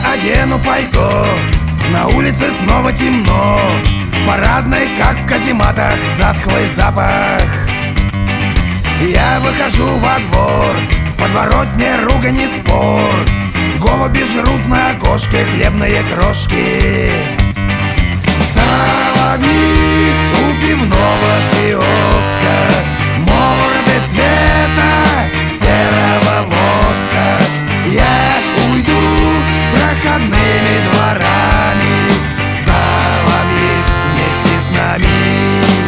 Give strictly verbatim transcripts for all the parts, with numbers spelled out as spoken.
одену пальто, на улице снова темно. В парадной, как в казематах, затхлый запах. Я выхожу во двор, в подворотне ругань и спор. Голуби жрут на окошке хлебные крошки. Соловьи у пивного киоска, морды цвета серого воска. Я уйду проходными дворами, соловьи вместе с нами.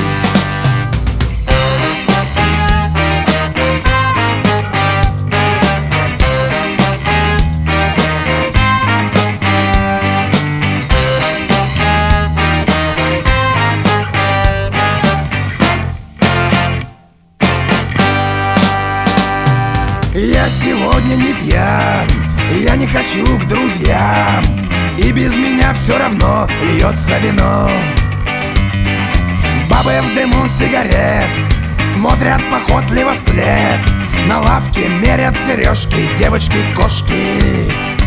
Я сегодня не пьян, я не хочу к друзьям, и без меня все равно льется вино. Бабы в дыму сигарет смотрят похотливо вслед, на лавке мерят сережки девочки-кошки.